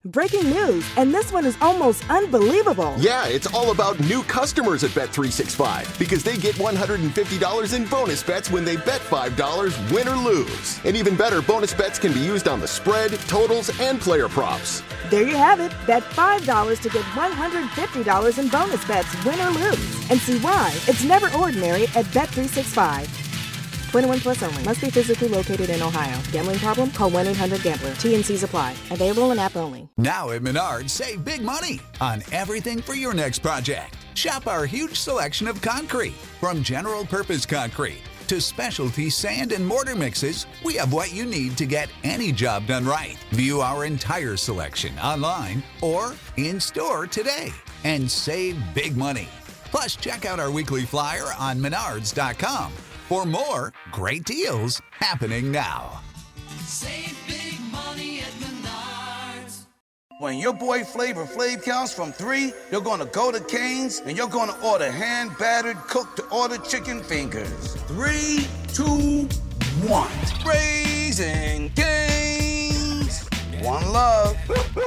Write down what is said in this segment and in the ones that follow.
Breaking news, and this one is almost unbelievable. Yeah, it's all about new customers at Bet365 because they get $150 in bonus bets when they bet $5, win or lose. And even better, bonus bets can be used on the spread, totals, and player props. There you have it. Bet $5 to get $150 in bonus bets, win or lose. And see why it's never ordinary at Bet365. 21 plus only. Must be physically located in Ohio. Gambling problem? Call 1-800-GAMBLER. TNCs apply. Available in app only. Now at Menards, save big money on everything for your next project. Shop our huge selection of concrete. From general purpose concrete to specialty sand and mortar mixes, we have what you need to get any job done right. View our entire selection online or in store today and save big money. Plus, check out our weekly flyer on menards.com. For more great deals happening now. Save big money at Menards. When your boy Flavor Flav counts from 3, you're going to go to Cane's and you're going to order hand-battered, cooked-to-order chicken fingers. 3, 2, 1. Raising Cane's. One love.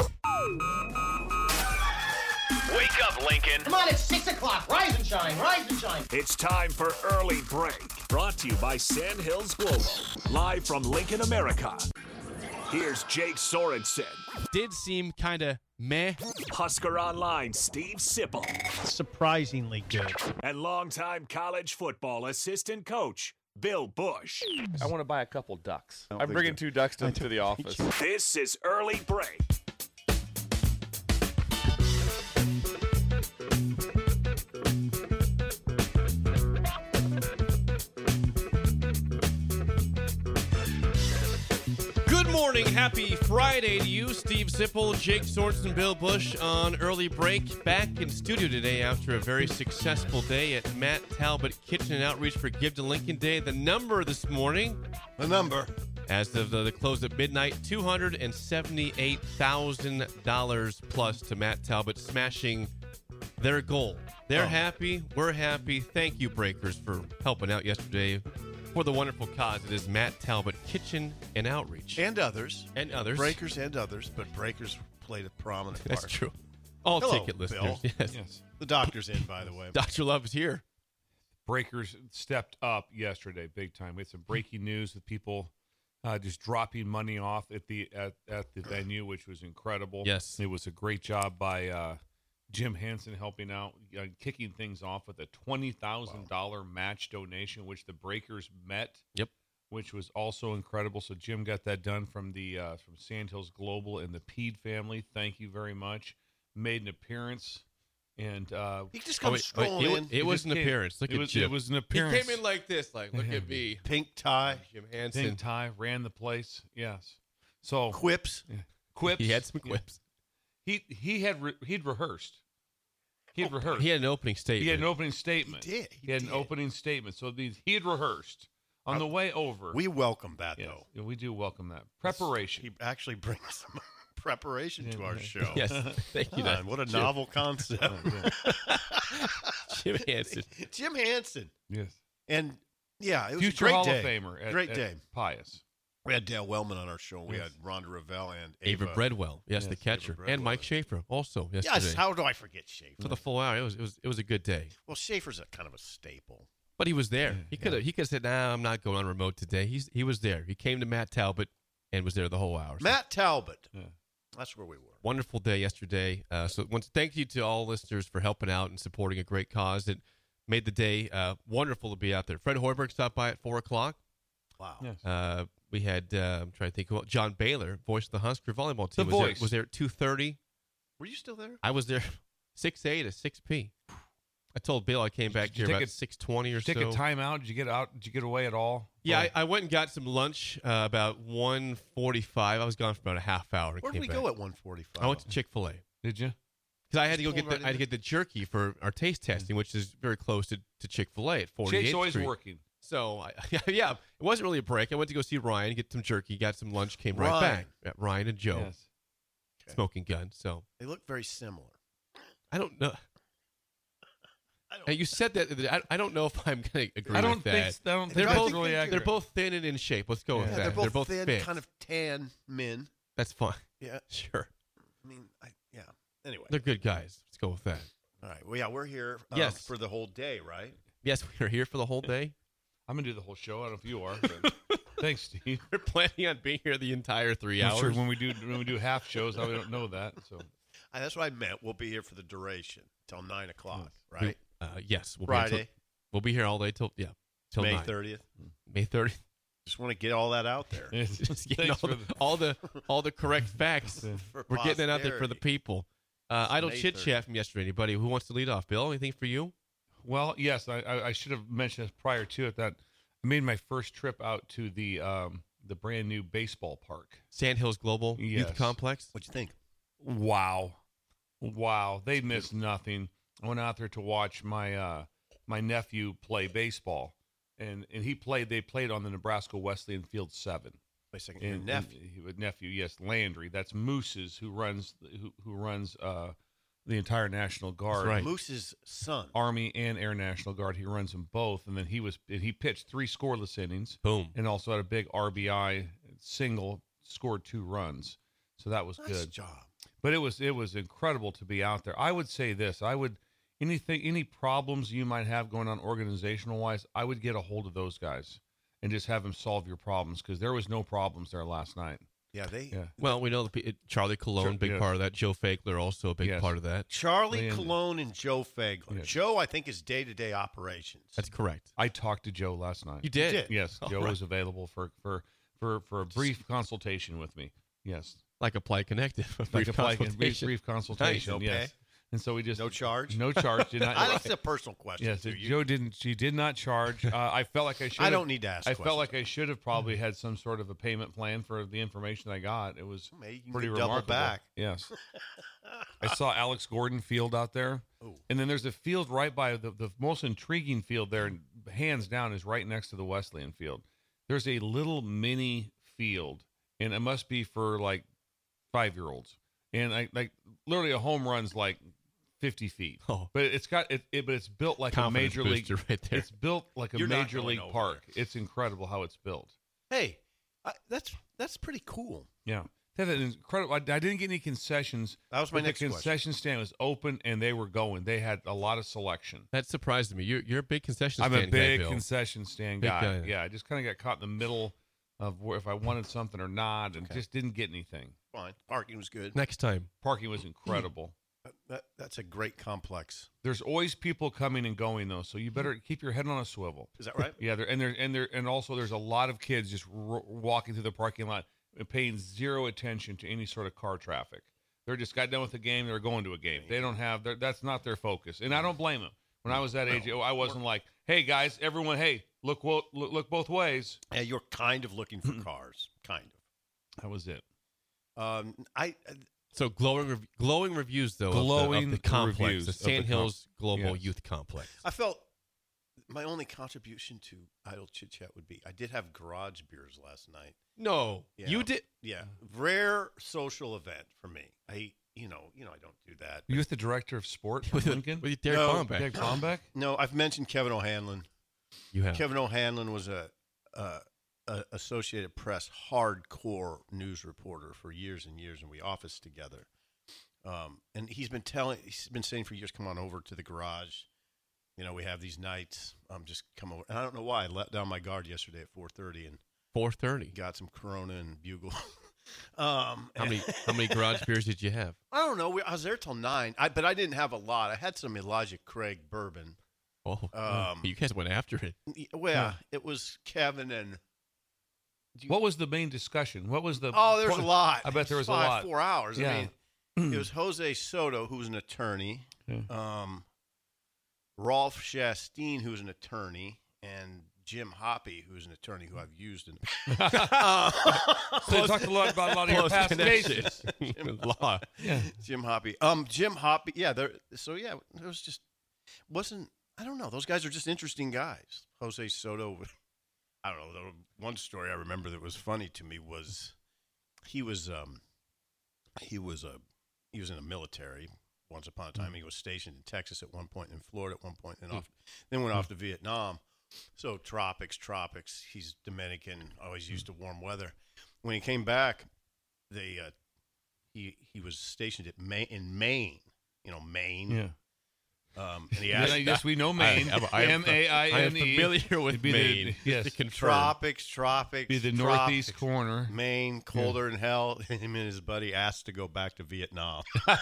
Wake up, Lincoln. Come on, it's 6 o'clock. Rise and shine, rise and shine. It's time for Early Break. Brought to you by Sandhills Global. Live from Lincoln, America. Here's Jake Sorensen. Did seem kind of meh. Husker Online, Steve Sipple. Surprisingly good. And longtime college football assistant coach, Bill Bush. I want to buy a couple ducks. I'm bringing 2 ducks to the office. This is Early Break. Good morning. Happy Friday to you. Steve Sipple, Jake Sorensen, Bill Bush on Early Break. Back in studio today after a very successful day at Matt Talbot Kitchen and Outreach for Give to Lincoln Day. The number this morning. The number. As of the close at midnight, $278,000 plus to Matt Talbot, smashing their goal. They're happy. We're happy. Thank you, Breakers, for helping out yesterday for the wonderful cause. It is Matt Talbot Kitchen and Outreach. And others. And others. Breakers and others, but Breakers played a prominent part. That's true. All Hello, ticket listeners. Bill. Yes. The doctor's in, by the way. Dr. Love is here. Breakers stepped up yesterday big time. We had some breaking news with people just dropping money off at the venue, which was incredible. Yes. It was a great job by Jim Hansen helping out, kicking things off with a $20,000 match donation, which the Breakers met. Yep. Which was also incredible. So Jim got that done from the from Sandhills Global and the Pede family. Thank you very much. Made an appearance. And he just comes strolling in. It was an appearance. Look at Jim. It was an appearance. He came in like this, like, look at me. Pink tie. Jim Hansen. Pink tie, ran the place. Yes. So quips. Yeah. Quips. He had some quips. He'd rehearsed. He had rehearsed. He had an opening statement. He had an opening statement. He did. He had an opening statement. So he had rehearsed on the way over. We welcome that, though. Yeah, we do welcome that. Preparation. He actually brings some preparation to our show. Yes. Thank you. What a novel concept. Jim Hansen. Jim Hansen. Yes. And, yeah, it was Future a great Hall day. of Famer. Great day. Pius. We had Dale Wellman on our show. We Yes. had Rhonda Revelle and Ava Bredwell. Yes, the catcher. And Mike Schaefer also yesterday. Yes, how do I forget Schaefer? For the full hour. It was a good day. Well, Schaefer's kind of a staple. But he was there. He could have said, "Nah, I'm not going on remote today." He was there. He came to Matt Talbot and was there the whole hour. So. Matt Talbot. Yeah. That's where we were. Wonderful day yesterday. So thank you to all listeners for helping out and supporting a great cause. It made the day wonderful to be out there. Fred Hoiberg stopped by at 4 o'clock. Wow. Yes. We had I'm trying to think. Well, John Baylor, voice of the Husker volleyball team, was there at 2:30. Were you still there? I was there 6A to 6P. I told Bill I came back here about 6:20 or so. Take a time out? Did you get out? Did you get away at all? Yeah, I went and got some lunch about 1:45. I was gone for about a half hour. Where did we go at 1:45? I went to Chick-fil-A. Did you? Because I had to go get I had to get the jerky for our taste testing, which is very close to Chick-fil-A at 48th Jake's always Street. working. So, yeah, it wasn't really a break. I went to go see Ryan, get some jerky, got some lunch, came right back. Yeah, Ryan and Joe, Yes. Smoking Gun. So they look very similar. I don't know. You said that. I don't know if I'm going to agree with that. They're both thin and in shape. Let's go with that. They're both thin, fit. kind of tan men. That's fine. Yeah. Sure. I They're good guys. Let's go with that. All right. Well, yeah, we're here Yes. for the whole day, right? Yes, we are here for the whole day. I'm going to do the whole show. I don't know if you are. But thanks, Steve. We're planning on being here the entire 3 I'm hours. sure when we do half shows, I don't know that. So That's what I meant. We'll be here for the duration till 9 o'clock, right? Yes, we'll Friday. We'll be here all day till May 9. 30th. May 30th. Just want to get all that out there. Just getting Thanks all the correct facts. For We're getting it out there for the posterity. people. Idle May chit chat from yesterday. Anybody who wants to lead off? Bill, anything for you? Well, yes, I should have mentioned this prior to it that I made my first trip out to the brand new baseball park. Sandhills Global Yes. Youth Complex. What'd you think? Wow, they missed nothing. I went out there to watch my my nephew play baseball, and they played on the Nebraska Wesleyan Field 7. Wait a second. Your nephew. Nephew, yes, Landry. That's Moose's who runs the entire National Guard. That's right. Moose's son. Army and Air National Guard. He runs them both, and then he pitched 3 scoreless innings. Boom. And also had a big RBI single, scored 2 runs. So that was Nice good. job. But it was incredible to be out there. I would say this: any problems you might have going on organizational wise, I would get a hold of those guys and just have them solve your problems, because there was no problems there last night. Yeah, Well, we know Charlie Cologne, big yes. part of that. Joe Fagler, also a big Yes. part of that. Charlie Cologne and Joe Fagler. Yes. Joe, I think, is day-to-day operations. That's correct. I talked to Joe last night. You did? You did? Yes, All Joe right. was available for a brief consultation with me. Yes, Like Apply Connective. A like brief a consultation. brief consultation. Nice. Yes, Okay. and so we just No charge? No charge. Did not. That's a personal question. Yes, to you. Joe didn't. She did not charge. I felt like I should. I don't need to ask I felt like questions. I should have probably had some sort of a payment plan for the information I got. It was Maybe you can pretty get double remarkable. back. Yes, I saw Alex Gordon Field out there, and then there's a field right by the most intriguing field there, hands down, is right next to the Wesleyan Field. There's a little mini field, and it must be for like 5-year-olds, and like literally a home run's like 50 feet. Oh. But it's got but it's built like Confidence a major league. booster right there. It's built like a You're not major going league over park. It's incredible how it's built. Hey, that's pretty cool. Yeah, they have an incredible. I didn't get any concessions. That was my but next The question. concession stand was open and they were going. They had a lot of selection. That surprised me. You're a big concession I'm stand a big guy, Bill. concession stand Big guy. guy. Yeah, I just kind of got caught in the middle of where if I wanted something or not, and just didn't get anything. Fine. Parking was good. Next time. Parking was incredible. That's a great complex. There's always people coming and going though, so you better keep your head on a swivel. Is that right? Yeah, and also there's a lot of kids just walking through the parking lot and paying zero attention to any sort of car traffic. They're just got done with the game. They're going to a game. They don't have that's not their focus, and I don't blame them. When I was that age, I wasn't like, "Hey guys, everyone, hey, look both ways." Yeah, you're kind of looking for cars, kind of. That was it. So glowing reviews though Glowing of the complex, reviews the of the Sandhills Global yes. Youth Complex. I felt my only contribution to Idle Chit Chat would be I did have garage beers last night. No, Yeah. you did. Yeah, rare social event for me. I don't do that. You with the director of sport from With Lincoln? with Derek No. Bombeck. Derek Bombeck? No, I've mentioned Kevin O'Hanlon. You have. Kevin O'Hanlon was a Associated Press hardcore news reporter for years and years, and we officed together. And he's been saying for years, come on over to the garage. You know, we have these nights. Just come over. And I don't know why I let down my guard yesterday at 4:30 and 4:30. got some Corona and Bugle. How many garage beers did you have? I don't know. I was there till 9, but I didn't have a lot. I had some Elijah Craig bourbon. Oh, you guys went after it. Well, it was Kevin and. What was the main discussion? What was the? Oh, there's a lot. I bet there was a 4 hours. Yeah. I mean, it was Jose Soto, who's an attorney, Yeah. Rolf Chastain, who's an attorney, and Jim Hoppy, who's an attorney who I've used in. So they talked a lot about a lot of your Close past connection. cases. Law. Yeah. Jim Hoppy. Jim Hoppy. Yeah. So yeah, it was just wasn't. I don't know. Those guys are just interesting guys. Jose Soto. I don't know. The one story I remember that was funny to me was he was in the military once upon a time. He was stationed in Texas at one point, in Florida at one point, and then went off to Vietnam. So tropics. He's Dominican, always used to warm weather. When he came back, he was stationed in Maine, Maine. Yeah. And he asked, yes, we know Maine. M-A-I-N-E. I am familiar with Maine. Yes. Tropics. Be the northeast corner. Maine, colder than hell. Him and his buddy asked to go back to Vietnam.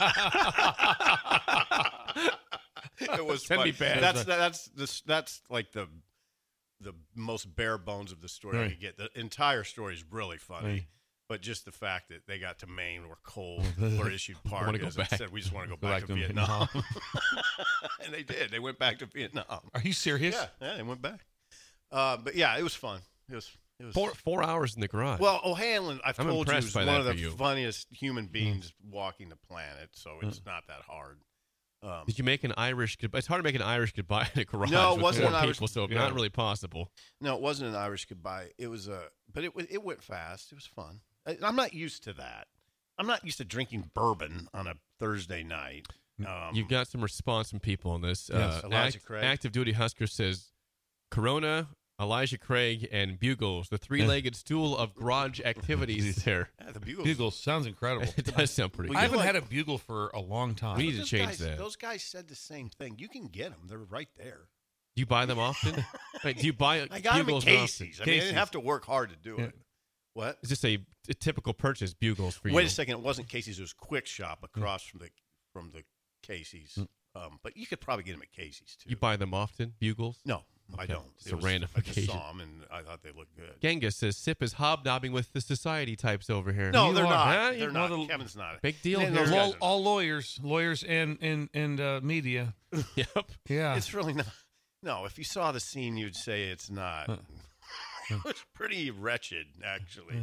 It was funny. Bad. That's like the most bare bones of the story I could get. The entire story is really funny. Right. But just the fact that they got to Maine or cold or issued parkas and said, we just want to go back to Vietnam. And they did. They went back to Vietnam. Are you serious? Yeah, they went back. But yeah, it was fun. It was 4 hours in the garage. Well, O'Hanlon, I've told you, is one of the you. funniest human beings walking the planet, so it's not that hard. Did you make an Irish goodbye? It's hard to make an Irish goodbye in a garage. No, it with wasn't four an Irish. people, so not really possible. No, it wasn't an Irish goodbye. It was but it went fast. It was fun. I'm not used to that. I'm not used to drinking bourbon on a Thursday night. You've got some response from people on this. Yes, Elijah Craig. Active Duty Husker says, Corona, Elijah Craig, and Bugles, the three-legged stool of garage activities there. Yeah, the Bugle sounds incredible. It does sound pretty good. I haven't had a bugle for a long time. We need to change that. Those guys said the same thing. You can get them. They're right there. Do you buy them often? Wait, do you buy I got them in Bugles Casey's. often? I didn't have to work hard to do it. What? Is this a typical purchase, Bugles, for you? Wait a second. It wasn't Casey's. It was Quick Shop across from the Casey's. But you could probably get them at Casey's, too. You buy them often, Bugles? No, I don't. It's a random I just occasion. saw them, and I thought they looked good. Genghis says, Sip is hobnobbing with the society types over here. No, You they're are, not. huh? They're not. Kevin's not. Big deal Yeah, here. those all lawyers and media. Yep. Yeah. It's really not. No, if you saw the scene, you'd say it's not. It was pretty wretched, actually.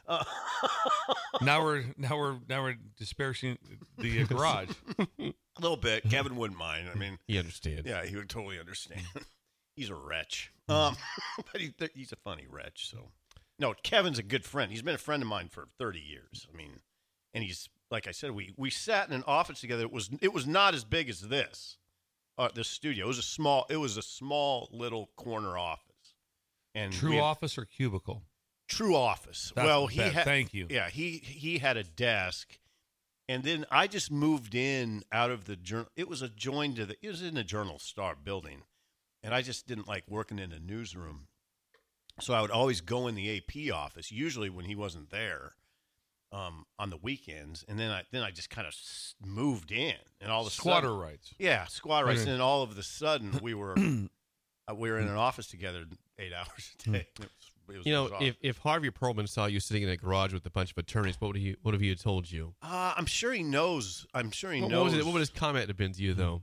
Now we're disparaging the garage. A little bit. Kevin wouldn't mind. I mean, he understands. Yeah, he would totally understand. He's a wretch, but he's a funny wretch. So, no, Kevin's a good friend. He's been a friend of mine for 30 years. I mean, and he's like I said, we sat in an office together. It was not as big as this studio. It was a small little corner office. And True office or cubicle? True office. That's he had. Thank you. Yeah, he had a desk, and then I just moved in out of the journal. It was adjoined to it was in the Journal Star building, and I just didn't like working in a newsroom, so I would always go in the AP office. Usually when he wasn't there, on the weekends, and then I just kind of moved in, and all of a squatter sudden, rights. Yeah, squatter rights, and then all of a sudden we were in an office together 8 hours a day. It was bizarre. if Harvey Perlman saw you sitting in a garage with a bunch of attorneys, what have he told you? I'm sure he knows. What would his comment have been to you, though?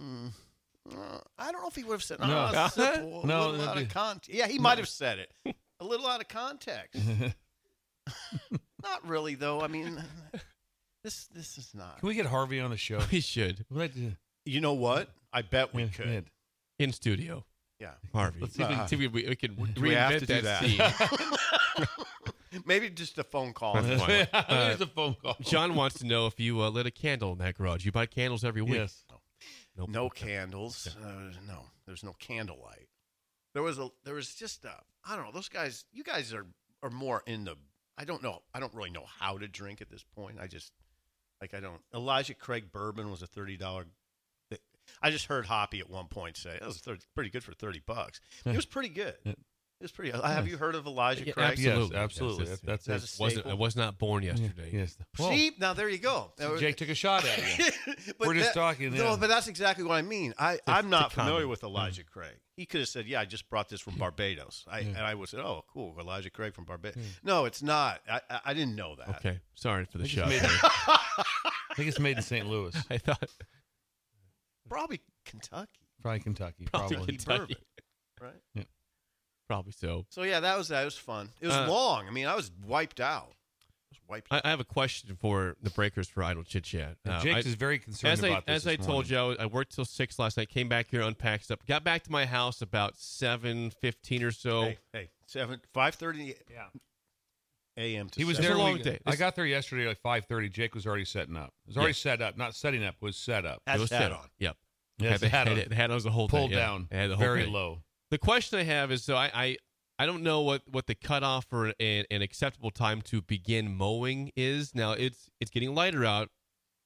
I don't know if he would have said, No. simple, No, a little out of context. Yeah, he might have said it. A little out of context. Not really, though. I mean, this is not. Can we get Harvey on the show? We should. You know what? I bet we could. In studio. Yeah. Harvey. Let's see if we can we have reinvent to do that that. scene. Maybe just a phone call. There's a phone call. John wants to know if you lit a candle in that garage. You buy candles every week. Yes. No candles. No, there's no candlelight. There was just I don't know. Those guys. You guys are more in the. I don't know. I don't really know how to drink at this point. I don't. Elijah Craig bourbon was a $30. I just heard Hoppy at one point say it was pretty good for $30. It was pretty good. It was pretty. Have you heard of Elijah Craig? Yes, absolutely. That's it. I was not born yesterday. Yes. See, now there you go. So Jake took a shot at you. We're just talking. No, but that's exactly what I mean. I'm not familiar with Elijah Craig. He could have said, "Yeah, I just brought this from Barbados." And I would say, "Oh, cool, Elijah Craig from Barbados." No, it's not. I didn't know that. Okay, sorry for the shot. I think it's made in St. Louis. I thought probably Kentucky. Probably Kentucky. Kentucky. Right. Yeah. Probably so. So yeah, that was fun. It was long. I mean, I was wiped out. I have a question for the breakers for Idle Chit Chat. Jake is very concerned about this. As I told you, I worked till 6 last night. Came back here, unpacked stuff. Got back to my house about 7:15 or so. Hey, 5:30. Yeah. A.M. to He was 7. there. a long day. I got there yesterday at 5:30. Jake was already setting up. It was already set up. Not setting up. Was set up. Has It was hat set on. Yep. Yes, the hat on. The hat on was the whole Pulled thing. down. Yeah. The whole Very thing. low. The question I have is, so I don't know what the cutoff for an acceptable time to begin mowing is. Now it's getting lighter out.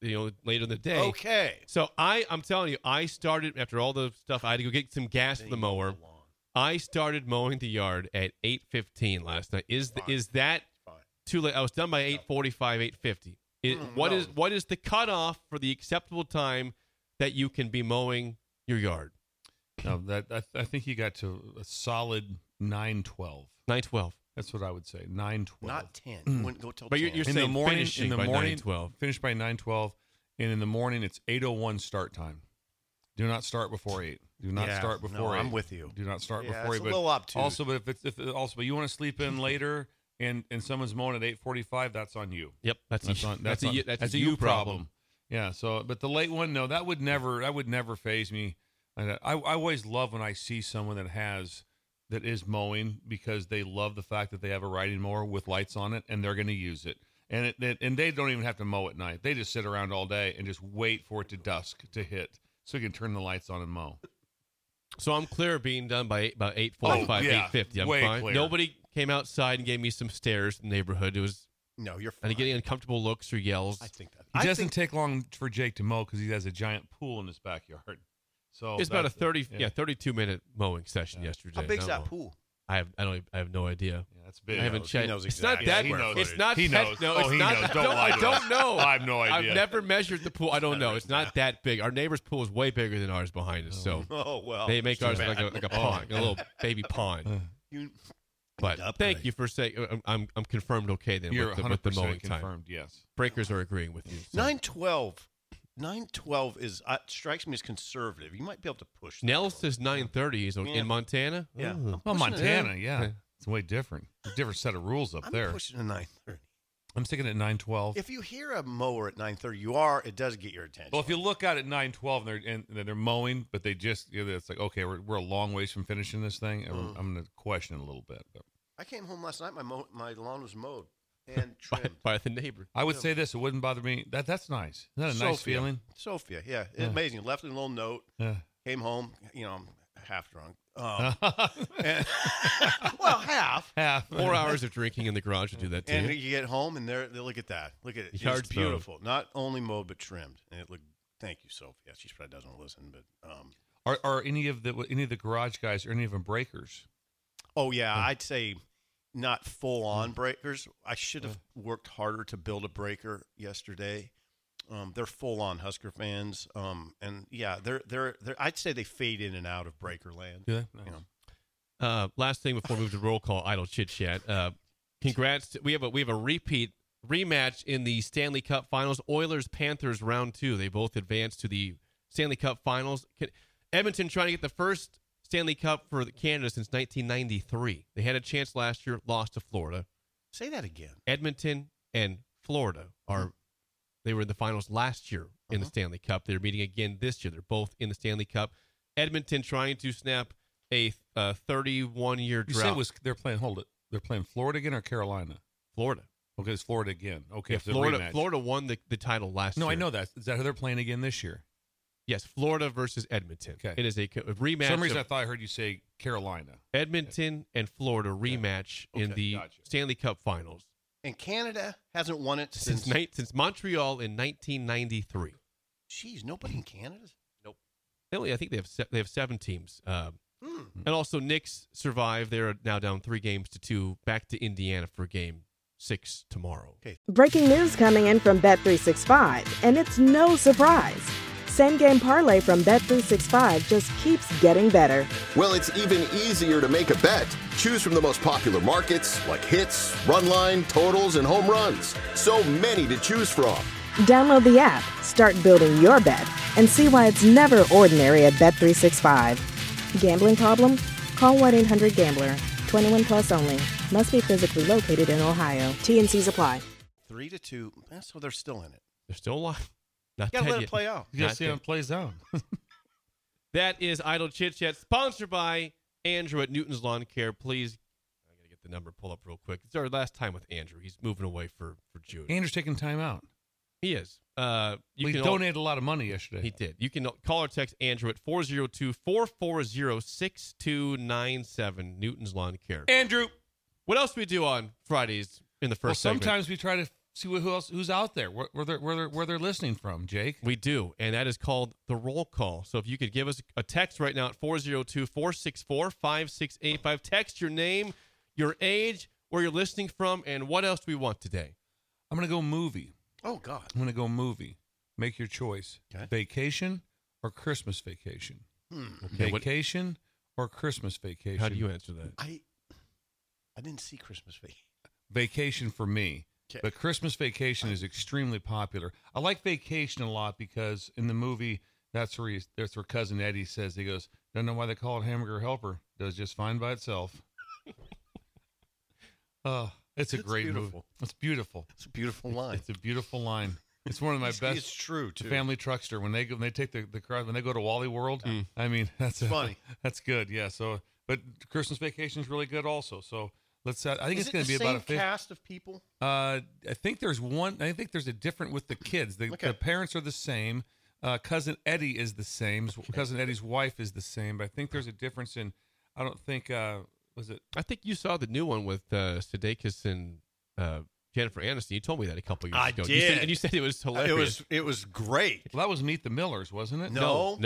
later in the day. Okay. So I'm telling you, I started after all the stuff. I had to go get some gas for the mower. I started mowing the yard at 8:15 last night. Is that too late? I was done by 8:45, 8:50. What is the cutoff for the acceptable time that you can be mowing your yard? No, I think you got to a solid 9:12. 9:12. That's what I would say. 9:12. Not 10. Wouldn't go till 10. But you're saying in the morning, finishing by 9:12. Finish by 9:12, and in the morning it's 8:01 start time. Do not start before 8. Do not start before 8. I'm with you. Do not start before 8. It's a little obtuse. Also, but if you want to sleep in later and someone's mowing at 8:45, that's on you. Yep, that's a you problem. Yeah. So, but the late one, no, that would never faze me. I always love when I see someone that is mowing because they love the fact that they have a riding mower with lights on it and they're going to use it. And they don't even have to mow at night. They just sit around all day and just wait for it to dusk to hit so you can turn the lights on and mow. So I'm clear of being done by about 8:45, 8:50. I'm way fine. clear. Nobody came outside and gave me some stares in the neighborhood. It was you're fine. and getting uncomfortable looks or yells. I think that. It doesn't take long for Jake to mow because he has a giant pool in his backyard. So it's about a 32-minute mowing session yesterday. How big's that pool? I have no idea. Yeah, that's big. I haven't checked. He knows It's exactly. not that. He knows. It's not. He knows. No, Oh, it's he not. knows. Don't lie I to don't us. know. I have no idea. I've never measured the pool. I don't know. It's not that big. Our neighbor's pool is way bigger than ours behind us. So they make ours like a pond, a little baby pond. But thank you for saying I'm confirmed okay then You're with the 100% mowing confirmed, time. yes. Breakers are agreeing with you. So. 9:12 is strikes me as conservative. You might be able to push. Nell says 9:30. He's in Montana. Yeah. Ooh. Well, Montana, yeah. It's way different. There's a different set of rules up there. I'm pushing to 9:30. I'm sticking at 9:12. If you hear a mower at 9:30, it does get your attention. Well, if you look out at 9:12 and they're mowing, but they just it's like, okay, we're a long ways from finishing this thing. I'm going to question it a little bit. But I came home last night. My lawn was mowed and trimmed by the neighbor. I would say this: it wouldn't bother me. That's nice. Isn't that a nice feeling? Sophia, yeah, amazing. Left a little note. Yeah. Came home. I'm half drunk. Half. 4 hours of drinking in the garage to do that. And you get home and they look at that. Look at it. Yard's it's beautiful. Not only mowed but trimmed, and it looked. Thank you, Sophia. She probably doesn't listen, but are any of the garage guys or any of them breakers? Oh yeah, I'd say not full on breakers. I should have worked harder to build a breaker yesterday. They're full on Husker fans, and yeah, they're. I'd say they fade in and out of breaker land. Yeah. Last thing before we move to roll call, idle chit chat. Congrats! We have a rematch in the Stanley Cup Finals. Oilers Panthers round 2. They both advanced to the Stanley Cup Finals. Edmonton trying to get the first Stanley Cup for Canada since 1993. They had a chance last year, lost to Florida. Say that again. Edmonton and Florida they were in the finals last year in the Stanley Cup. They're meeting again this year. They're both in the Stanley Cup. Edmonton trying to snap a 31-year drought. You said they're playing. Hold it. They're playing Florida again or Carolina? Florida. Okay, it's Florida again. Okay, yeah, Florida won the title last year. No, I know that. Is that who they're playing again this year? Yes, Florida versus Edmonton. Okay. It is a rematch. For some reason, I thought I heard you say Carolina. Edmonton and Florida rematch in the Stanley Cup Finals. And Canada hasn't won it since Montreal in 1993. Jeez, nobody in Canada? Nope. I think they have 7 teams. And also, Knicks survived. They're now down 3-2, back to Indiana for Game 6 tomorrow. Okay. Breaking news coming in from Bet365, and it's no surprise. Same game parlay from Bet365 just keeps getting better. Well, it's even easier to make a bet. Choose from the most popular markets like hits, run line, totals, and home runs. So many to choose from. Download the app, start building your bet, and see why it's never ordinary at Bet365. Gambling problem? Call 1-800-GAMBLER. 21 plus only. Must be physically located in Ohio. T&Cs apply. 3-2. So they're still in it. They're still alive. You gotta let it play out. You gotta see how it plays out. That is Idle Chit Chat, sponsored by Andrew at Newton's Lawn Care. Please, I gotta get the number pulled up real quick. It's our last time with Andrew. He's moving away for June. Andrew's taking time out. He is. He donated a lot of money yesterday. He did. You can call or text Andrew at 402-440-6297. Newton's Lawn Care. Andrew. What else do we do on Fridays in the first segment? Sometimes we try to See who's out there, where they're listening from, Jake. We do, and that is called the roll call. So if you could give us a text right now at 402-464-5685. Text your name, your age, where you're listening from, and what else do we want today? I'm going to go movie. Oh, God. I'm going to go movie. Make your choice. Okay. Vacation or Christmas vacation? Okay, Vacation or Christmas vacation? How do you answer that? I didn't see Christmas vacation. Vacation for me. Okay. But Christmas vacation is extremely popular. I like Vacation a lot because in the movie, that's where Cousin Eddie says, he goes, don't know why they call it Hamburger Helper. Does just fine by itself. It's a great movie. It's beautiful. It's a beautiful line. It's a beautiful line. It's one of my best. It's true too. The Family Truckster when they take the crowd when they go to Wally World. I mean, that's funny. That's good. Yeah. So, but Christmas Vacation is really good also. So let's. I think it's going to be about a same cast of people. I think there's one. I think there's a different with the kids. The parents are the same. Cousin Eddie is the same. Cousin Eddie's wife is the same. But I think there's a difference in. I don't think. Was it? I think you saw the new one with Sudeikis and Jennifer Aniston. You told me that a couple years ago. I did. And you said it was hilarious. It was great. Well, that was Meet the Millers, wasn't it? No.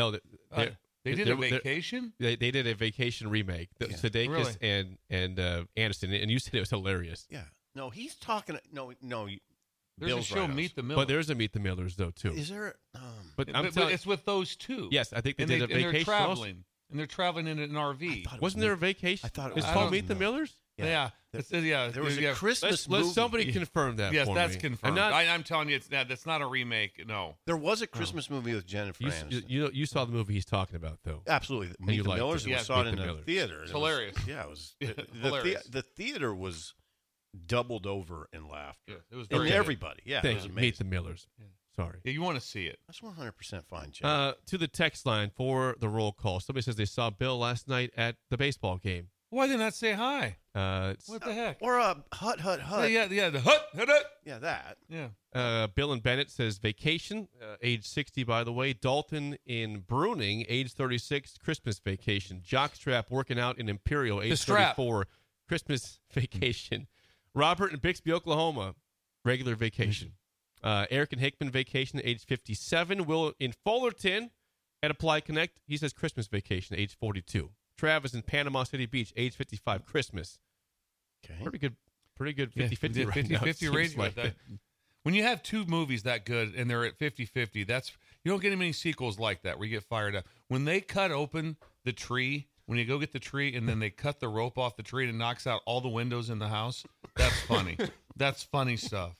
They did a Vacation? They did a Vacation remake. Sudeikis and Aniston, and you said it was hilarious. Yeah. No, he's talking. No. There's a show, Meet the Millers. But there's a Meet the Millers, though, too. Is there? But it's with those two. Yes, I think they did a Vacation. And they're traveling. And they're traveling in an RV. Wasn't there a Vacation? I thought it was was called Meet the Millers? Yeah. There was a Christmas movie. Let somebody confirm that Yes, for that's me. confirmed. I'm telling you, that's not a remake. No. There was a Christmas movie with Jennifer Aniston. You saw the movie he's talking about, though. Absolutely. Meet the Millers. We saw it in the theater. It's hilarious. It was hilarious. The theater was doubled over in laughter. Yeah, it was and very everybody. Yeah, Thank it was you. amazing. Meet the Millers. Yeah. Sorry. Yeah, you want to see it. That's 100% fine, Jay. To the text line for the roll call. Somebody says they saw Bill last night at the baseball game. Why didn't that say hi? What the heck? Or a hut. Yeah, the hut. Yeah, that. Yeah. Bill and Bennett says vacation, age 60, by the way. Dalton in Bruning, age 36, Christmas vacation. Jockstrap working out in Imperial, age 34, Christmas vacation. Robert in Bixby, Oklahoma, regular vacation. Eric and Hickman vacation, age 57. Will in Fullerton at Apply Connect, he says Christmas vacation, age 42. Travis in Panama City Beach, age 55, Christmas. Okay. Pretty good 50-50 right now. 50-50 ratio. Like when you have two movies that good and they're at 50-50, you don't get many sequels like that where you get fired up. When they cut open the tree, when you go get the tree and then they cut the rope off the tree and it knocks out all the windows in the house, that's funny. That's funny stuff.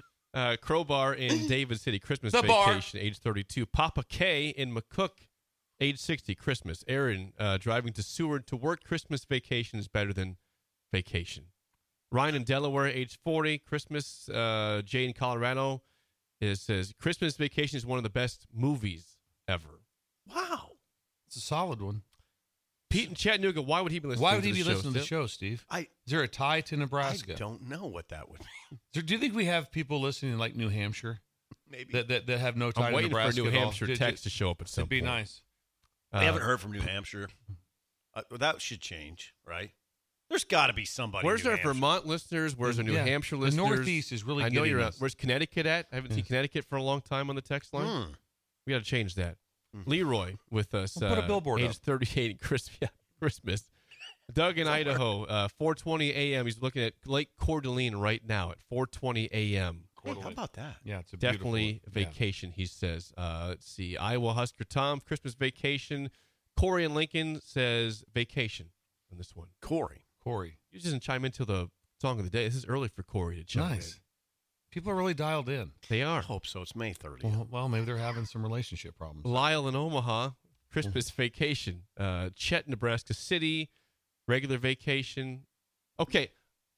Crowbar in David City, Christmas vacation, age 32. Papa K in McCook, age 60, Christmas. Aaron driving to Seward to work, Christmas vacation is better than vacation. Ryan in Delaware, age 40, Christmas. Jay in Colorado says Christmas vacation is one of the best movies ever. Wow. It's a solid one. Pete in Chattanooga, why would he be listening to the show? Listening to the show, Steve? Is there a tie to Nebraska? I don't know what that would mean. So do you think we have people listening in like New Hampshire? Maybe. That have no tie I'm to waiting Nebraska for New at all? Hampshire text to show up at some It'd be point. nice. I haven't heard from New Hampshire. That should change, right? There's got to be somebody. Where's in New our Hampshire. Vermont listeners? Where's our New Hampshire listeners? The Northeast is really. I know you're. us. Where's Connecticut at? I haven't seen Connecticut for a long time on the text line. We got to change that. Leroy with us. We'll put a billboard age up. 38 Christmas. Doug in Idaho, 4:20 a.m. He's looking at Lake Coeur d'Alene right now at 4:20 a.m. Hey, how about that? Yeah, it's a Definitely vacation, he says. Let's see. Iowa Husker Tom, Christmas vacation. Corey in Lincoln says vacation on this one. Corey. He doesn't chime into the song of the day. This is early for Corey to chime in. People are really dialed in. They are. I hope so. It's May 30th. Well, maybe they're having some relationship problems. Lyle in Omaha, Christmas vacation. Chet, Nebraska City, regular vacation. Okay.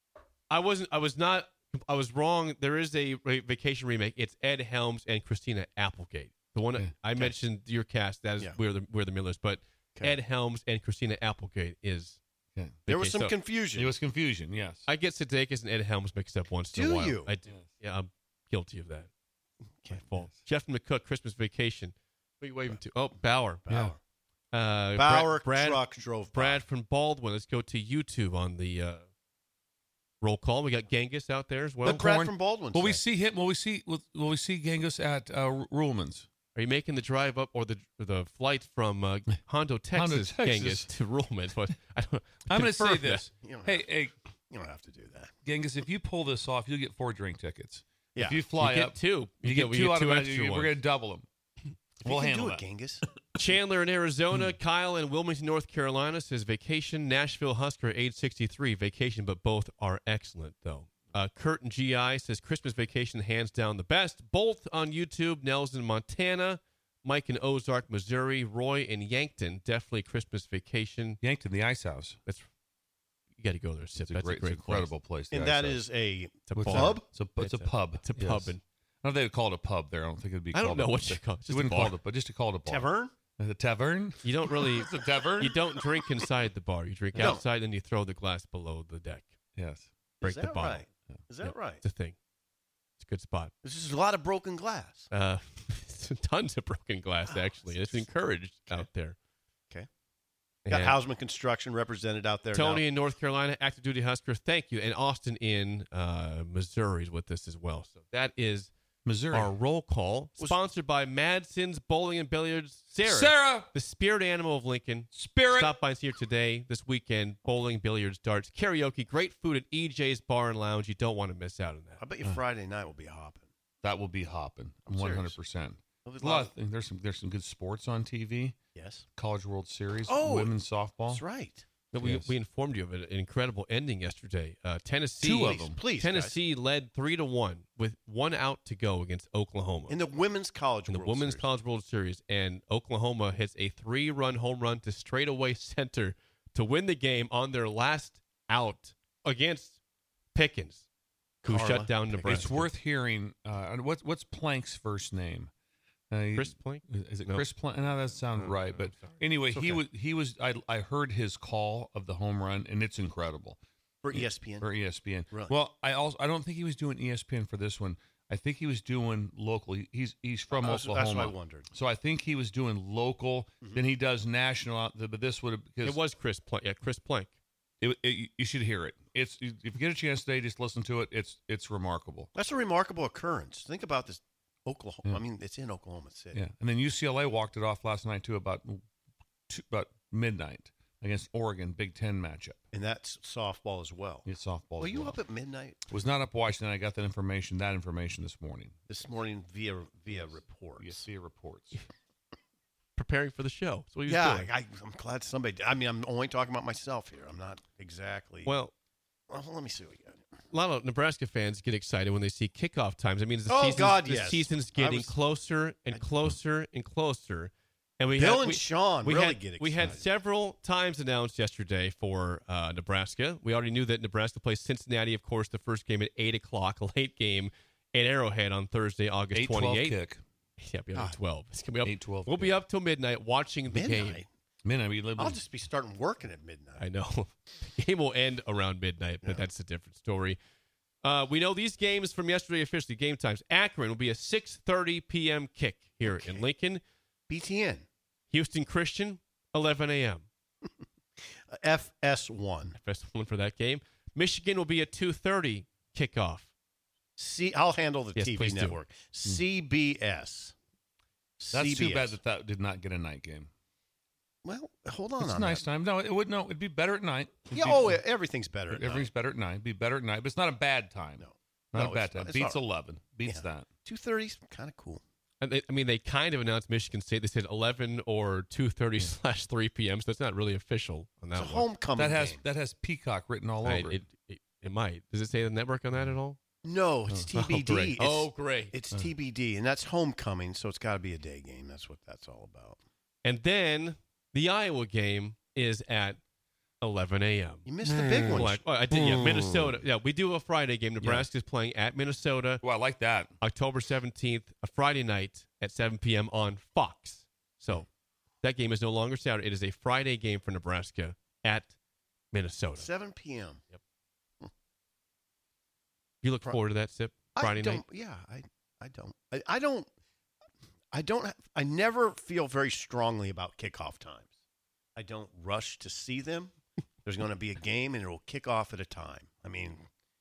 I was wrong. There is a vacation remake. It's Ed Helms and Christina Applegate. The one I mentioned your cast, that is We're the Millers, but Ed Helms and Christina Applegate is there was some confusion. It was confusion, yes. I get Sudeikis and Ed Helms mixed up once in a while. Do you? I do. Yeah, I'm guilty of that. Okay. My fault. Jeff McCook, Christmas vacation. What are you waving to? Oh, Bauer. Yeah. Brad truck drove by. Brad from Baldwin. Let's go to YouTube on the roll call. We got Genghis out there as well. But Brad from Baldwin. Will we see him? Will we see Genghis at Ruhlman's? Are you making the drive up or the flight from Hondo, Texas, Genghis to Ruhlman's? I'm going to say this. Hey, you don't have to do that. Genghis, if you pull this off, you'll get 4 drink tickets. Yeah. If you fly you up, get 2. You get 2 out of it. Extra We're going to double them. We'll handle do that. it, Genghis. Chandler in Arizona, Kyle in Wilmington, North Carolina says vacation. Nashville Husker, age 63, vacation, but both are excellent though. Kurt in GI says Christmas vacation, hands down the best. Both on YouTube. Nels in Montana, Mike in Ozark, Missouri, Roy in Yankton, definitely Christmas vacation. Yankton, the Ice House. You got to go there. That's a great incredible place. And that is a pub. It's a pub. It's a pub. And I don't know if they would call it a pub there. I don't think it would be. I don't know what you call it. You wouldn't call it, but just to call it a bar. Tavern. The tavern. You don't really. It's a tavern. You don't drink inside the bar. You drink outside, and you throw the glass below the deck. Yes. Break the bottle. Right? Is that right? It's a thing. It's a good spot. There's just a lot of broken glass. Tons of broken glass, actually. It's encouraged out there. Okay. Got Hausman Construction represented out there. Tony now. in North Carolina, active duty Husker. Thank you. And Austin in Missouri is with us as well. So that is Missouri. Our roll call, sponsored by Madsen's Bowling and Billiards. Sarah, the spirit animal of Lincoln. Stop by and see her today, this weekend. Bowling, billiards, darts, karaoke, great food at EJ's Bar and Lounge. You don't want to miss out on that. I bet you Friday night will be hopping. That will be hopping. 100%. There's some good sports on TV. Yes. College World Series. Oh, women's softball. That's right. We informed you of an incredible ending yesterday. Tennessee, 2 of them. Please, Tennessee led 3-1 with 1 out to go against Oklahoma in the women's college College World Series, and Oklahoma hits a 3-run home run to straightaway center to win the game on their last out against Pickens, who shut down Nebraska. It's worth hearing. What's Plank's first name? Chris Plank? Is it Chris Plank? No, that sounds right. But anyway, he was. I heard his call of the home run, and it's incredible for ESPN. For ESPN. Really? Well, I don't think he was doing ESPN for this one. I think he was doing local. He's from Oklahoma. That's what I wondered. So I think he was doing local. Mm-hmm. Then he does national. But this would have because it was Chris Plank. Yeah, Chris Plank. You should hear it. If you get a chance today, just listen to it. It's remarkable. That's a remarkable occurrence. Think about this. Oklahoma. Yeah. I mean, it's in Oklahoma City. Yeah, and then UCLA walked it off last night too, about midnight against Oregon, Big Ten matchup. And that's softball as well. It's softball. Were you up at midnight? Was not up watching. I got that information this morning. This morning via reports. Yes, via reports. Preparing for the show. That's what he was doing. I'm glad somebody. I mean, I'm only talking about myself here. I'm not exactly. Well, let me see what we got. A lot of Nebraska fans get excited when they see kickoff times. I mean, the season's getting closer and closer and closer. And Bill and Sean really get excited. We had several times announced yesterday for Nebraska. We already knew that Nebraska plays Cincinnati, of course, the first game at 8 o'clock, a late game at Arrowhead on Thursday, August 28th. Kick. Yeah, be up 12. It's gonna be up 8-12. We'll be up till midnight watching the game. I'll just be starting working at midnight. I know. The game will end around midnight, but that's a different story. We know these games from yesterday officially, game times. Akron will be a 6:30 p.m. kick here in Lincoln. BTN. Houston Christian, 11 a.m. FS1. FS1 for that game. Michigan will be a 2:30 kickoff. I'll handle the TV network. CBS. That's too bad that did not get a night game. Well, hold on. It's on nice that. time. No, it'd be better at night. Everything's better. Everything's better at night. It'd be better at night, but it's not a bad time. Not a bad time. Beats 11. Beats that. 2:30's kind of cool. I mean, they kind of announced Michigan State. They said 11 or 2:30/3 p.m. So it's not really official on that. It's a homecoming game. That has Peacock written all over it. It might. Does it say the network on that at all? No, it's TBD. Great. It's TBD, and that's homecoming, so it's got to be a day game. That's what that's all about. And then the Iowa game is at 11 a.m. You missed the big one. I did, yeah. Minnesota. Yeah, we do a Friday game. Nebraska's playing at Minnesota. Well, I like that. October 17th, a Friday night at 7 p.m. on Fox. So that game is no longer Saturday. It is a Friday game for Nebraska at Minnesota. 7 p.m. Yep. You look forward to that, Sip? Friday night? Yeah, I never feel very strongly about kickoff times. I don't rush to see them. There's going to be a game, and it will kick off at a time. I mean,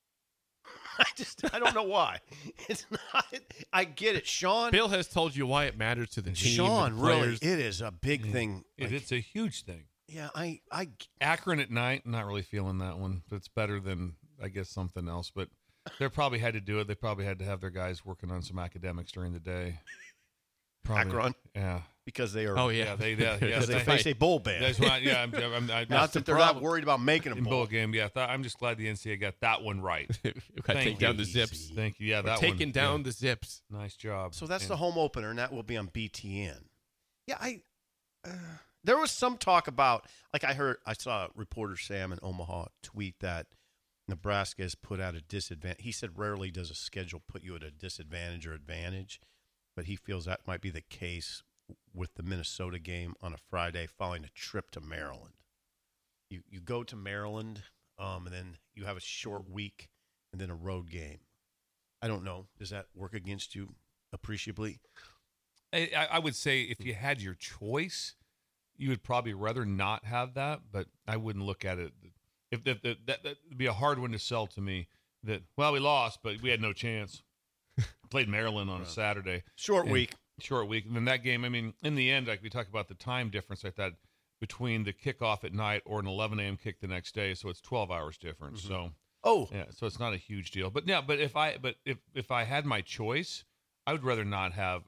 I don't know why. It's not. I get it, Sean. Bill has told you why it matters to the team. Sean, and really, players. it is a big thing. It's a huge thing. Yeah, Akron at night, not really feeling that one. But it's better than, I guess, something else. But they probably had to do it. They probably had to have their guys working on some academics during the day. Probably, Akron? Yeah. Because they are. Oh, yeah. Because they face a bowl ban. That's why, yeah. Not that they're not worried about making a bowl game. Yeah, I'm just glad the NCAA got that one right. Take down the zips. Thank you. Yeah, We're taking down the zips. Nice job. So that's the home opener, and that will be on BTN. Yeah, there was some talk about, like I saw reporter Sam in Omaha tweet that Nebraska has put out a disadvantage. He said rarely does a schedule put you at a disadvantage or advantage, but he feels that might be the case with the Minnesota game on a Friday following a trip to Maryland. You go to Maryland, and then you have a short week, and then a road game. I don't know. Does that work against you appreciably? I would say if you had your choice, you would probably rather not have that, but I wouldn't look at it. If that would be a hard one to sell to me. That, well, we lost, but we had no chance. Played Maryland on a Saturday. Short week. And then that game, I mean, in the end, like we talk about the time difference like that between the kickoff at night or an 11 a.m. kick the next day, so it's 12 hours difference. Mm-hmm. So, yeah, so it's not a huge deal. But yeah, but if I had my choice, I would rather not have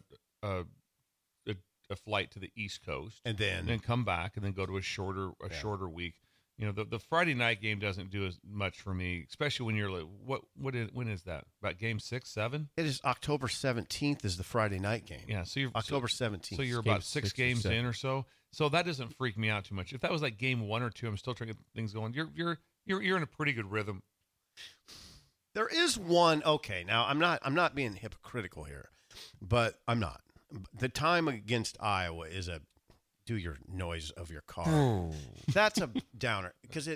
a flight to the East Coast and then come back and then go to a shorter week. You know, the Friday night game doesn't do as much for me, especially when you're like, when is that? About game 6, 7? It is October 17th is the Friday night game. Yeah, so you're October 17th. So you're about 6 games in or so. So that doesn't freak me out too much. If that was like game 1 or 2, I'm still trying to get things going. You're in a pretty good rhythm. There is one. Okay, now I'm not being hypocritical here, but I'm not. The time against Iowa is a do your noise of your car. Oh. That's a downer because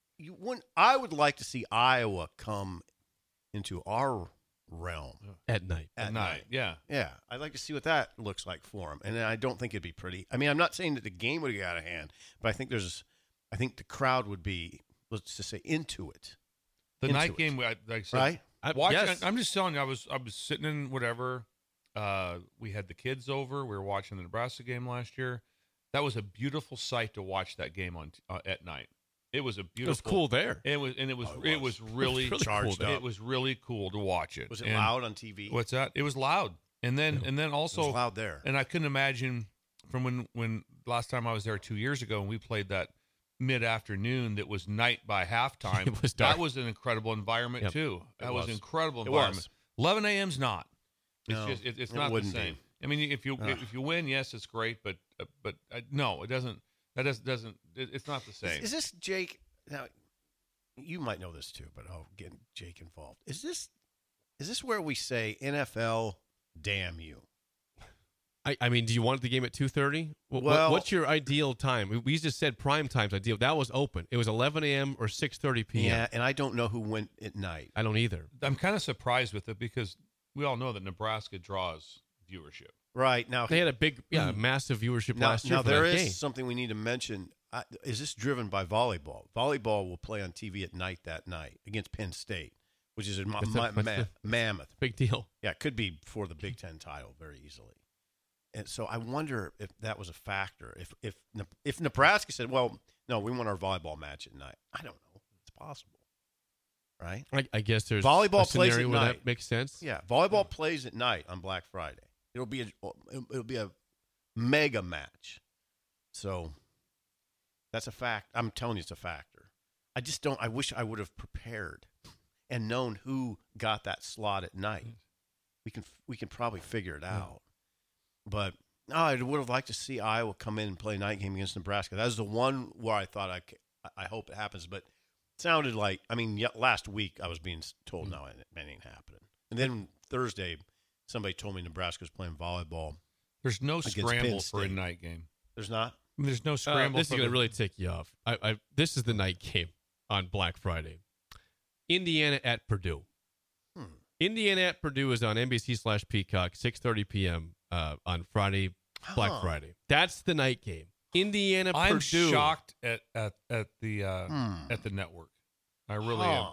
I would like to see Iowa come into our realm at night. At night, yeah. Yeah, I'd like to see what that looks like for them, and I don't think it'd be pretty. I mean, I'm not saying that the game would get out of hand, but I think the crowd would be, let's just say, into it. The night game, like I said, right? I'm just telling you, I was sitting in whatever. We had the kids over. We were watching the Nebraska game last year. That was a beautiful sight to watch that game on at night. It was a beautiful. It was cool there. It was really charged up. It was really cool to watch it. Was it loud on TV? What's that? It was loud, and then also it was loud there. And I couldn't imagine from when last time I was there 2 years ago and we played that mid-afternoon that was night by halftime. It was dark. That was an incredible environment too. That was an incredible It environment. was. 11 a.m.'s not. It's No, just it's it not the wouldn't same. be. I mean, if you win, yes, it's great, but no, it doesn't. Doesn't. It's not the same. Is this Jake? Now, you might know this too, but I'll get Jake involved. Is this where we say NFL, damn you? I mean, do you want the game at 2:30? Well, what's your ideal time? We just said prime time's ideal. That was open. It was 11 a.m. or 6:30 p.m. Yeah, and I don't know who went at night. I don't either. I'm kind of surprised with it because we all know that Nebraska draws viewership. Right now, They had a big, massive viewership last year. Now for there that is game. something we need to mention. Is this driven by volleyball? Volleyball will play on TV at night that night against Penn State, which is mammoth. Big deal. Yeah, it could be for the Big Ten title very easily. And so I wonder if that was a factor. If Nebraska said, "Well, no, we want our volleyball match at night," I don't know. It's possible, right? I guess there's volleyball a plays scenario at where night. that makes sense. Yeah, volleyball plays at night on Black Friday. It'll be a mega match. So that's a fact. I'm telling you, it's a factor. I just don't. I wish I would have prepared and known who got that slot at night. We can probably figure it out. But I would have liked to see Iowa come in and play a night game against Nebraska. That was the one where I thought I hope it happens. But it sounded like, I mean, last week I was being told no, it ain't happening. And then Thursday, somebody told me Nebraska was playing volleyball. There's no scramble for a night game. There's not? There's no scramble. This is going to really tick you off. This is the night game on Black Friday. Indiana at Purdue. Indiana at Purdue is on NBC/Peacock, 6:30 p.m. On Friday, Black Friday. That's the night game. Indiana, I'm Purdue. shocked at the network. I really am,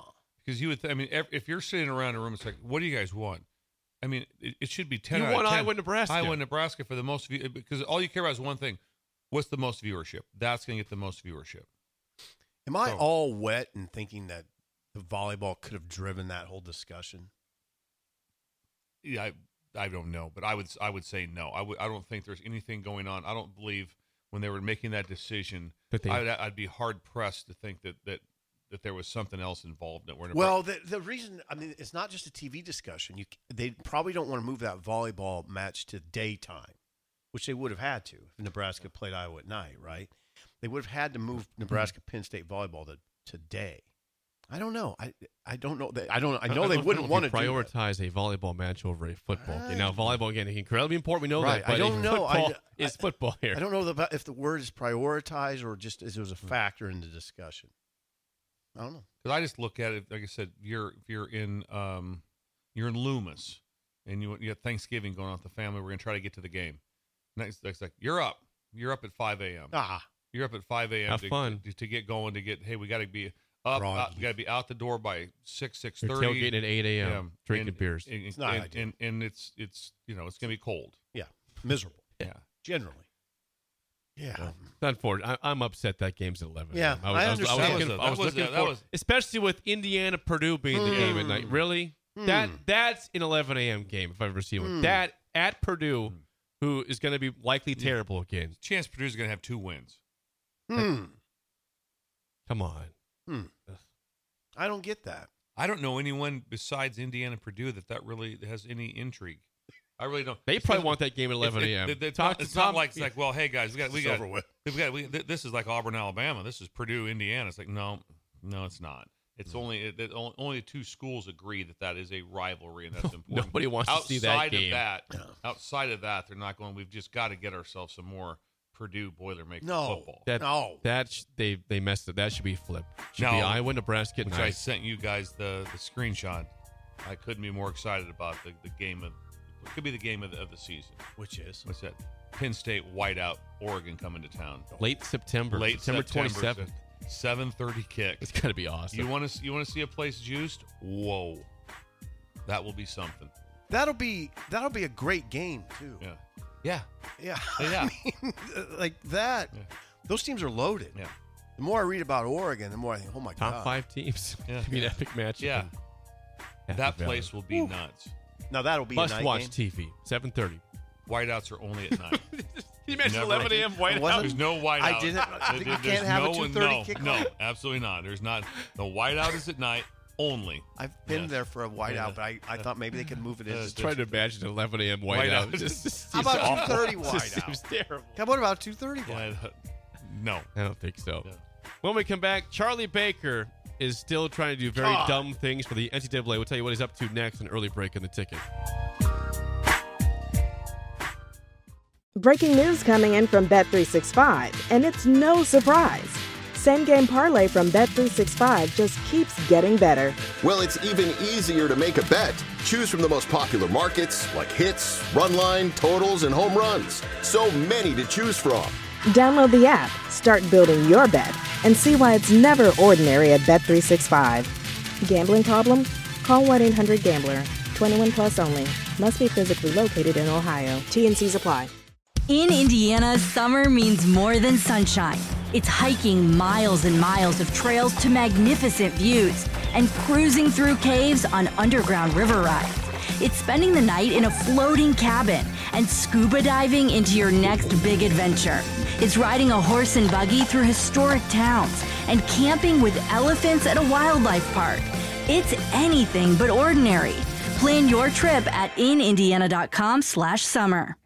because you would. If you're sitting around a room, it's like, what do you guys want? I mean, it should be 10 You out of want 10. Iowa, Nebraska. Iowa, Nebraska for the most view, because all you care about is one thing. What's the most viewership? That's going to get the most viewership. Am I all wet in thinking that the volleyball could have driven that whole discussion? Yeah, I don't know, but I would say no. I don't think there's anything going on. I don't believe when they were making that decision, I'd be hard pressed to think that there was something else involved. Well, the reason, it's not just a TV discussion. They probably don't want to move that volleyball match to daytime, which they would have had to if Nebraska played Iowa at night, right? They would have had to move Nebraska Penn State volleyball to day. I don't know. I don't know. I know they wouldn't want to prioritize a volleyball match over a football game. Now, volleyball again is incredibly important. We know right. that. But I don't know. Football is football here. I don't know if the word is prioritize or just as it was a factor in the discussion. I don't know. Because I just look at it, like I said, you're in Loomis, and you have Thanksgiving going on with the family. We're going to try to get to the game. Next, it's like you're up at 5 a.m. You're up at 5 a.m. Have fun to get going. Hey, we got to be up. We got to be out the door by 6:30. You're tailgating at 8 a.m. Drinking beers. It's not ideal. And it's it's going to be cold. Yeah, miserable. Yeah, generally. Yeah, unfortunately, I'm upset that game's at 11. Yeah, I understand. I was looking for, especially with Indiana Purdue being the game at night. Really, that's an 11 a.m. game if I've ever seen one. That at Purdue, who is going to be likely terrible again. Chance Purdue's going to have 2 wins. Come on. I don't get that. I don't know anyone besides Indiana Purdue that really has any intrigue. I really don't. They probably want that game at 11 a.m. It's not like well, hey guys, this is like Auburn, Alabama. This is Purdue, Indiana. It's like no, it's not. It's only 2 schools agree that is a rivalry and that's important. Nobody wants to see that game. Outside of that, they're not going. We've just got to get ourselves some more Purdue Boilermakers football. They messed it. That should be flipped. Should be Iowa, Nebraska at which night. I sent you guys the screenshot. I couldn't be more excited about the game of. It could be the game of the season. Which is? What's that? Penn State whiteout, Oregon coming to town. Late September 27th. 7:30 kick. It's got to be awesome. You want to see a place juiced? Whoa, that will be something. That'll be a great game too. Yeah. I mean, like that. Yeah. Those teams are loaded. Yeah. The more I read about Oregon, the more I think, oh my God. Top 5 teams. Yeah. It'll be an epic match. Yeah. That place will be nuts. Now that'll be must a night watch game. TV. 7:30. Whiteouts are only at night. You mentioned 11 a.m. whiteout. There's no whiteout. I didn't. You can't have a 2:30 kickoff. No, absolutely not. There's not. The whiteout is at night only. I've been there for a whiteout, but I thought maybe they could move it in. Just trying to imagine an 11 a.m. whiteout. How about 2:30 whiteout? Seems terrible. How about 2:30 whiteout? No, I don't think so. Yeah. When we come back, Charlie Baker is still trying to do very dumb things for the NCAA. We'll tell you what he's up to next. An early break in the ticket. Breaking news coming in from Bet365, and it's no surprise. Same game parlay from Bet365 just keeps getting better. Well, it's even easier to make a bet. Choose from the most popular markets like hits, run line, totals, and home runs. So many to choose from. Download the app, start building your bet, and see why it's never ordinary at Bet365. Gambling problem? Call 1-800-GAMBLER. 21 plus only. Must be physically located in Ohio. T&Cs apply. In Indiana, summer means more than sunshine. It's hiking miles and miles of trails to magnificent views and cruising through caves on underground river rides. It's spending the night in a floating cabin and scuba diving into your next big adventure. It's riding a horse and buggy through historic towns and camping with elephants at a wildlife park. It's anything but ordinary. Plan your trip at inindiana.com/summer.